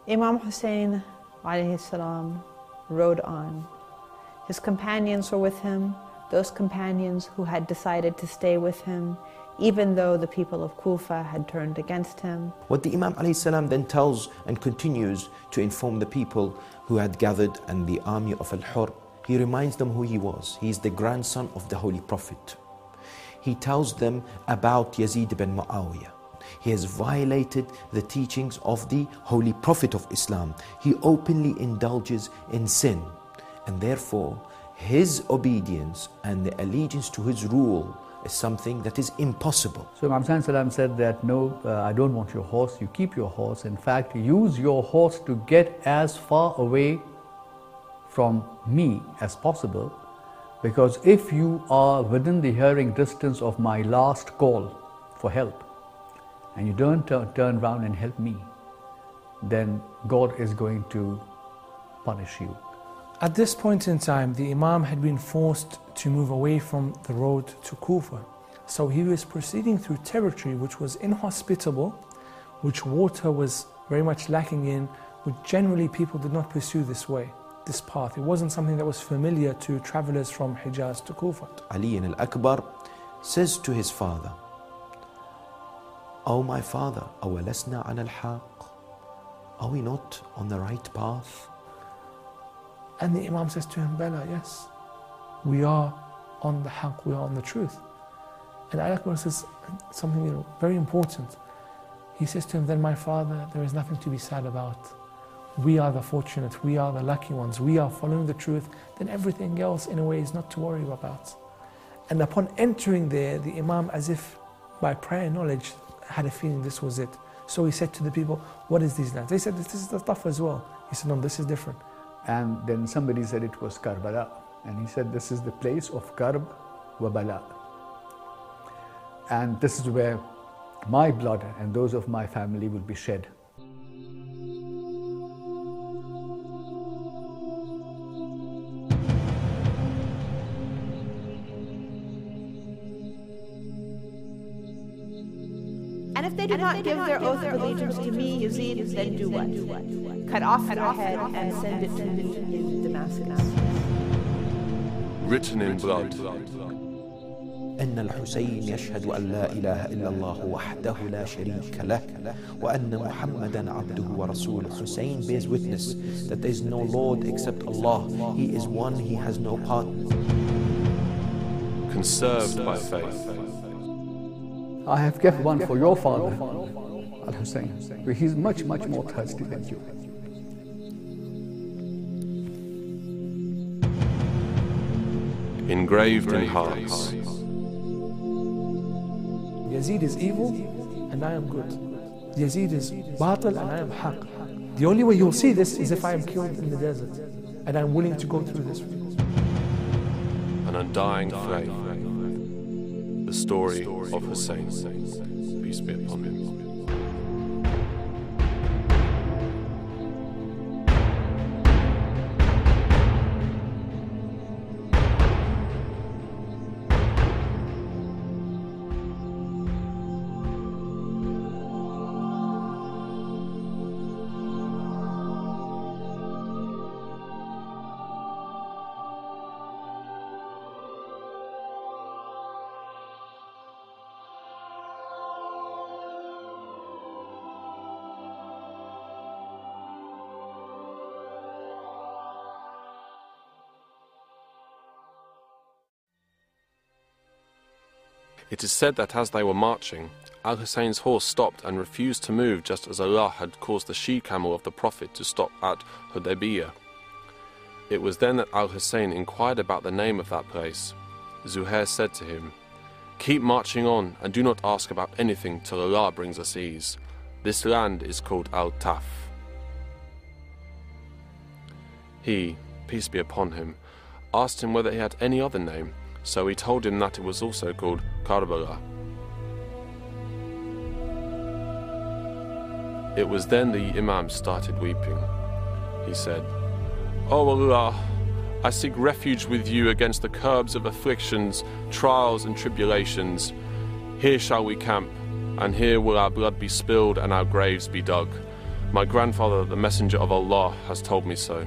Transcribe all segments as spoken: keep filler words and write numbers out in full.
Imam Hussein alayhi salam rode on. His companions were with him, those companions who had decided to stay with him, even though the people of Kufa had turned against him. What the Imam alayhi salam then tells and continues to inform the people who had gathered in the army of Al-Hurr, he reminds them who he was. He is the grandson of the Holy Prophet. He tells them about Yazid ibn Muawiyah. He has violated the teachings of the Holy Prophet of Islam. He openly indulges in sin, and therefore his obedience and the allegiance to his rule is something that is impossible. So Imam Hussein Salam said that, no, uh, I don't want your horse, you keep your horse. In fact, use your horse to get as far away from me as possible, because if you are within the hearing distance of my last call for help, and you don't turn, turn around and help me, then God is going to punish you. At this point in time, the Imam had been forced to move away from the road to Kufa. So he was proceeding through territory which was inhospitable, which water was very much lacking in, which generally people did not pursue this way, this path. It wasn't something that was familiar to travelers from Hijaz to Kufa. Ali al-Akbar says to his father, "Oh my father, أَوَلَسْنَا عَلَى الْحَاقِ?" Are we not on the right path? And the Imam says to him, "Bala, yes, we are on the haqq, we are on the truth." And Al-Akbar says something, you know, very important. He says to him, "Then my father, there is nothing to be sad about. We are the fortunate, we are the lucky ones, we are following the truth, then everything else in a way is not to worry about." And upon entering there, the Imam, as if by prior knowledge, had a feeling this was it. So he said to the people, "What is these lands?" They said, "This is the stuff as well." He said, "No, this is different." And then somebody said it was Karbala. And he said, this is the place of Karb wa Bala. And this is where my blood and those of my family will be shed. And if they do not give their oath of allegiance to me, Yazid, then do what? Cut off your head and send it to me in Damascus. Written in blood. أن الحسين يشهد أن لا إله إلا الله وحده لا شريك له وأن محمدا عبده ورسوله. Hussein bears witness that there is no Lord except Allah. He is one, He has no partner. Conserved by faith. I have kept one for your father, Al-Hussein. He's much, much more thirsty than you. Engraved in hearts. Yazid is evil and I am good. Yazid is batil and I am haqq. The only way you'll see this is if I am killed in the desert and I'm willing to go through this. An undying flame. The story of Hussein. Peace be upon him. It is said that as they were marching, Al-Hussein's horse stopped and refused to move, just as Allah had caused the she-camel of the Prophet to stop at Hudaybiyah. It was then that Al-Hussein inquired about the name of that place. Zuhair said to him, "Keep marching on and do not ask about anything till Allah brings us ease. This land is called Al-Taf." He, peace be upon him, asked him whether he had any other name, so he told him that it was also called Karbala. It was then the Imam started weeping. He said, "O Allah, I seek refuge with you against the curbs of afflictions, trials and tribulations. Here shall we camp, and here will our blood be spilled and our graves be dug. My grandfather, the Messenger of Allah, has told me so.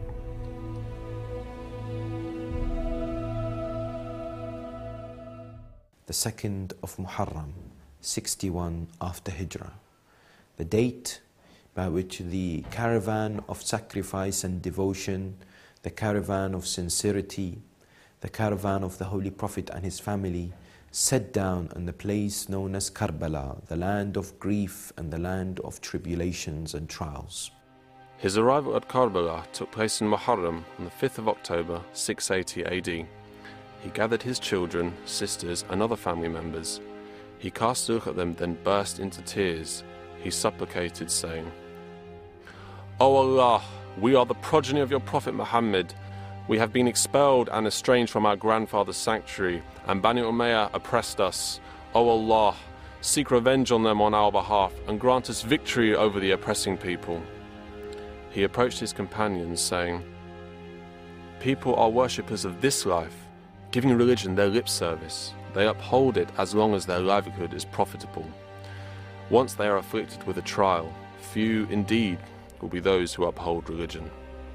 The second of Muharram, sixty-one after Hijrah, the date by which the caravan of sacrifice and devotion, the caravan of sincerity, the caravan of the Holy Prophet and his family sat down in the place known as Karbala, the land of grief and the land of tribulations and trials. His arrival at Karbala took place in Muharram on the fifth of October, six eighty A D. He gathered his children, sisters and other family members. He cast a look at them, then burst into tears. He supplicated, saying, O Allah, we are the progeny of your Prophet Muhammad. We have been expelled and estranged from our grandfather's sanctuary, and Bani Umayyah oppressed us. O Allah, seek revenge on them on our behalf, and grant us victory over the oppressing people. He approached his companions, saying, People are worshippers of this life, giving religion their lip service. They uphold it as long as their livelihood is profitable. Once they are afflicted with a trial, few indeed will be those who uphold religion.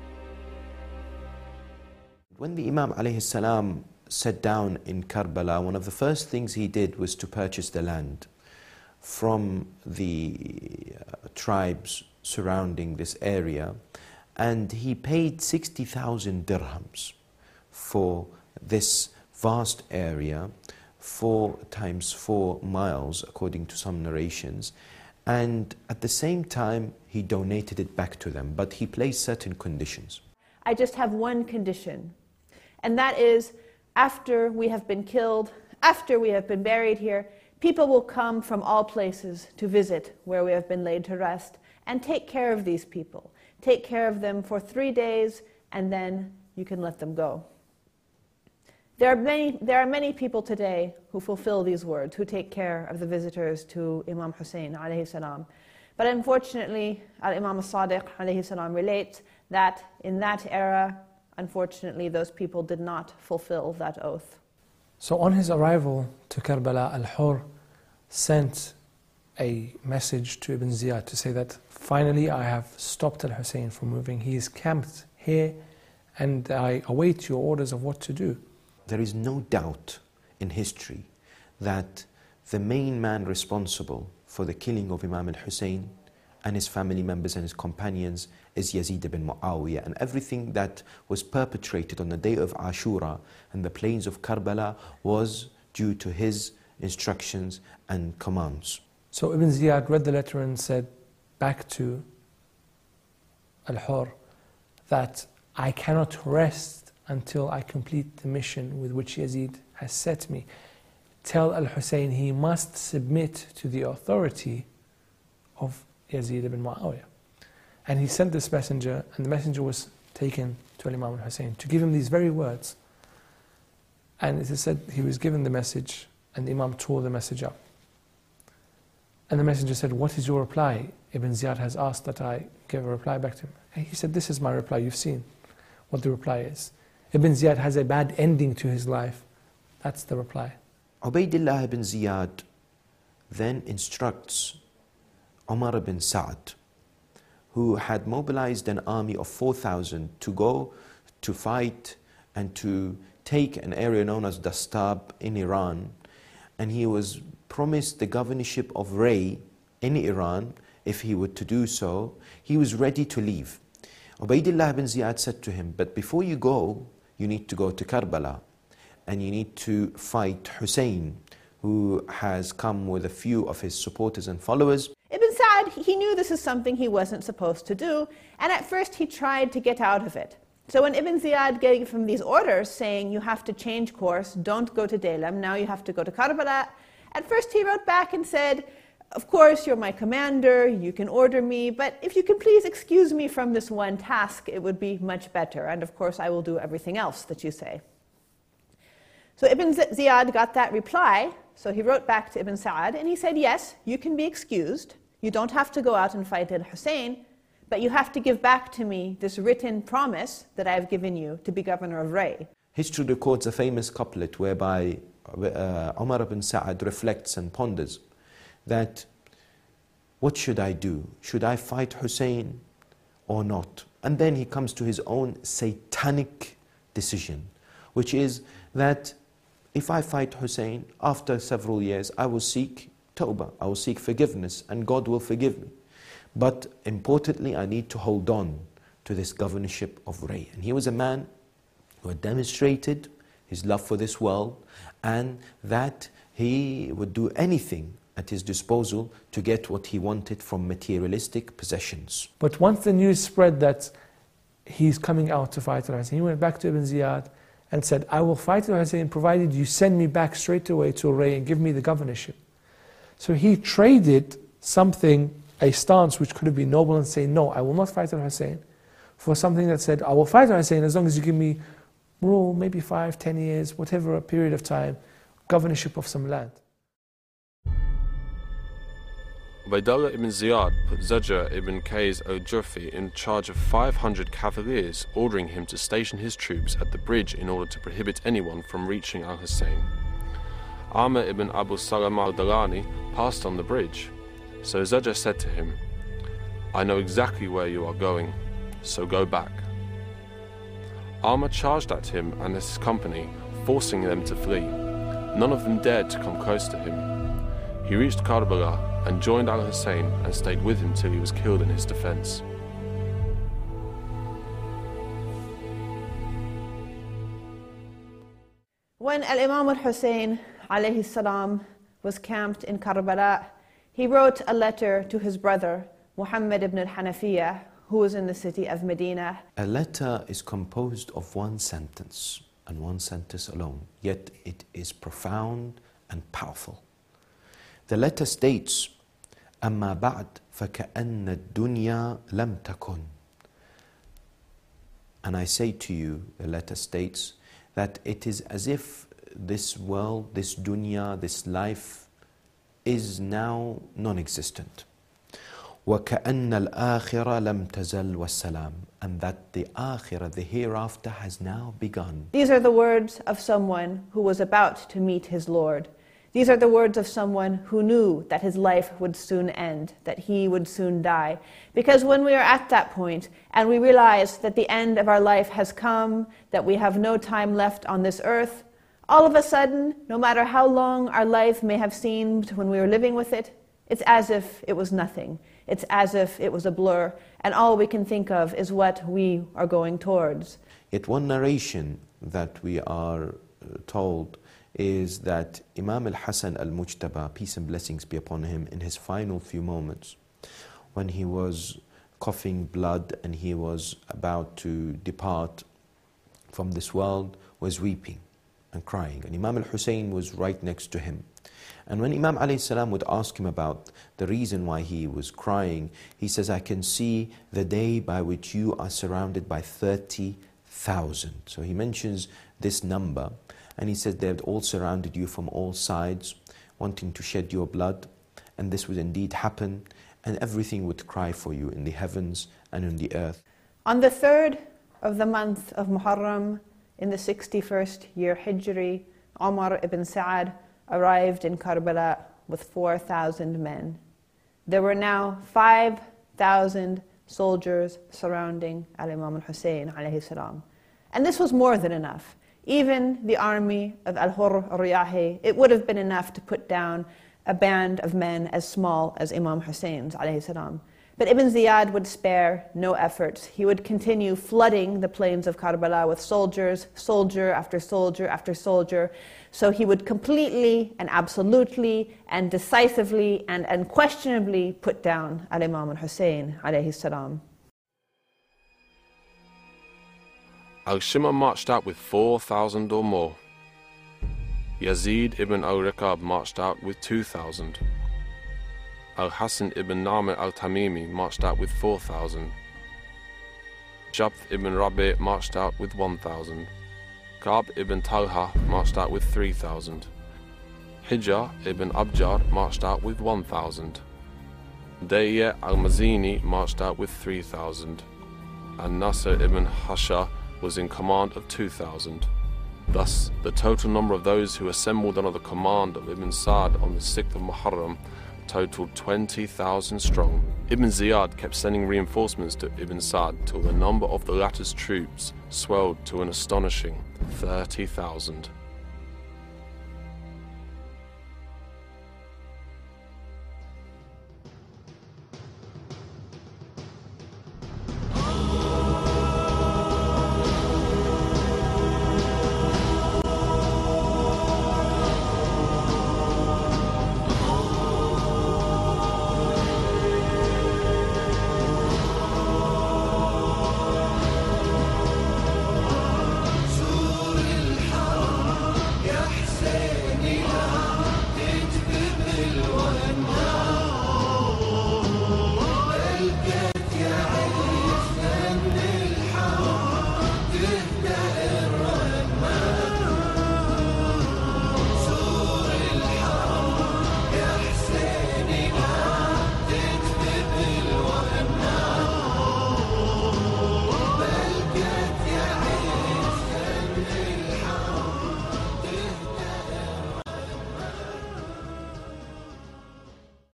When the Imam alayhi salam sat down in Karbala, one of the first things he did was to purchase the land from the uh, tribes surrounding this area, and he paid sixty thousand dirhams for this vast area, four times four miles according to some narrations, and at the same time he donated it back to them, but he placed certain conditions. I just have one condition, and that is, after we have been killed, after we have been buried here, people will come from all places to visit where we have been laid to rest, and take care of these people. Take care of them for three days, and then you can let them go. There are many, there are many people today who fulfill these words, who take care of the visitors to Imam Hussein alayhi salam. But unfortunately, Al-Imam al-Sadiq alayhi salam relates that in that era, unfortunately, those people did not fulfill that oath. So on his arrival to Karbala, Al-Hur sent a message to Ibn Ziyad to say that finally I have stopped Al-Hussein from moving. He is camped here and I await your orders of what to do. There is no doubt in history that the main man responsible for the killing of Imam al-Hussein and his family members and his companions is Yazid ibn Muawiyah, and everything that was perpetrated on the day of Ashura and the plains of Karbala was due to his instructions and commands. So Ibn Ziyad read the letter and said back to Al-Hur that I cannot rest until I complete the mission with which Yazid has set me. Tell Al-Hussein he must submit to the authority of Yazid ibn Muawiyah. And he sent this messenger, and the messenger was taken to Imam al-Hussein to give him these very words. And it is said he was given the message, and the Imam tore the message up. And the messenger said, what is your reply? Ibn Ziyad has asked that I give a reply back to him. And he said, this is my reply. You've seen what the reply is. Ibn Ziyad has a bad ending to his life. That's the reply. Ubaydullah ibn Ziyad then instructs Umar ibn Sa'd, who had mobilized an army of four thousand to go to fight and to take an area known as Dastab in Iran. And he was promised the governorship of Ray in Iran if he were to do so. He was ready to leave. Ubaydullah ibn Ziyad said to him, but before you go, you need to go to Karbala and you need to fight Hussein, who has come with a few of his supporters and followers. Ibn Sa'd, he knew this is something he wasn't supposed to do, and at first he tried to get out of it. So when Ibn Ziyad gave him these orders saying, you have to change course, don't go to Daylam, now you have to go to Karbala, at first he wrote back and said, of course, you're my commander, you can order me, but if you can please excuse me from this one task, it would be much better. And of course, I will do everything else that you say. So Ibn Ziyad got that reply, so he wrote back to Ibn Sa'd, and he said, yes, you can be excused. You don't have to go out and fight al-Hussein, but you have to give back to me this written promise that I have given you to be governor of Ray. History records a famous couplet whereby uh, Umar ibn Sa'd reflects and ponders that what should I do? Should I fight Hussein or not? And then he comes to his own satanic decision, which is that if I fight Hussein, after several years, I will seek tawbah, I will seek forgiveness, and God will forgive me. But importantly, I need to hold on to this governorship of Ray. And he was a man who had demonstrated his love for this world, and that he would do anything at his disposal to get what he wanted from materialistic possessions. But once the news spread that he's coming out to fight Al-Hussein, he went back to Ibn Ziyad and said, I will fight Al-Hussein provided you send me back straight away to Ray and give me the governorship. So he traded something, a stance which could have been noble and say, no, I will not fight Al-Hussein, for something that said, I will fight Al-Hussein as long as you give me rule, maybe five, ten years, whatever a period of time, governorship of some land. Ubaydullah ibn Ziyad put Zajjah ibn Qays al-Ju'fi in charge of five hundred cavaliers, ordering him to station his troops at the bridge in order to prohibit anyone from reaching Al-Hussein. Amr ibn Abu Salam al-Dalani passed on the bridge, so Zajjah said to him, I know exactly where you are going, so go back. Amr charged at him and his company, forcing them to flee. None of them dared to come close to him. He reached Karbala and joined Al-Hussein and stayed with him till he was killed in his defense. When Al-Imam al-Hussein alayhi salam was camped in Karbala, he wrote a letter to his brother Muhammad ibn al-Hanafiyyah, who was in the city of Medina. A letter is composed of one sentence and one sentence alone, yet it is profound and powerful. The letter states, أما بعد فكأن الدنيا لم تكن. And I say to you, the letter states, that it is as if this world, this dunya, this life is now non-existent. وَكَأَنَّ الْآخِرَ لَمْ تَزَلْ وَالسَّلَامُ. And that the akhirah, the hereafter, has now begun. These are the words of someone who was about to meet his Lord. These are the words of someone who knew that his life would soon end, that he would soon die. Because when we are at that point and we realize that the end of our life has come, that we have no time left on this earth, all of a sudden, no matter how long our life may have seemed when we were living with it, it's as if it was nothing. It's as if it was a blur, and all we can think of is what we are going towards. Yet one narration that we are told is that Imam al-Hasan al-Mujtaba, peace and blessings be upon him, in his final few moments, when he was coughing blood and he was about to depart from this world, was weeping and crying. And Imam al-Hussein was right next to him. And when Imam alayhi salam would ask him about the reason why he was crying, he says, I can see the day by which you are surrounded by thirty thousand. So he mentions this number, and he says they had all surrounded you from all sides, wanting to shed your blood, and this would indeed happen, and everything would cry for you in the heavens and in the earth. On the third of the month of Muharram, in the sixty-first year Hijri, Umar ibn Sa'ad arrived in Karbala with four thousand men. There were now five thousand soldiers surrounding Al-Imam al-Hussein alayhi salam. And this was more than enough. Even the army of Al-Hurr al-Riyahi, it would have been enough to put down a band of men as small as Imam Hussein's alayhi salam. But Ibn Ziyad would spare no efforts. He would continue flooding the plains of Karbala with soldiers, soldier after soldier after soldier. So he would completely and absolutely and decisively and unquestionably put down Al-Imam al-Hussein alayhi salam. Al-Shimr marched out with four thousand or more. Yazid ibn al-Riqab marched out with two thousand. Al-Hasan ibn Namir al-Tamimi marched out with four thousand. Jabth ibn Rabi' marched out with one thousand. Ka'b ibn Talha marched out with three thousand. Hijjah ibn Abjar marched out with one thousand. Dayya al-Mazini marched out with three thousand. And Nasr ibn Hasha was in command of two thousand. Thus, the total number of those who assembled under the command of Ibn Sa'd on the sixth of Muharram totaled twenty thousand strong. Ibn Ziyad kept sending reinforcements to Ibn Sa'd till the number of the latter's troops swelled to an astonishing thirty thousand.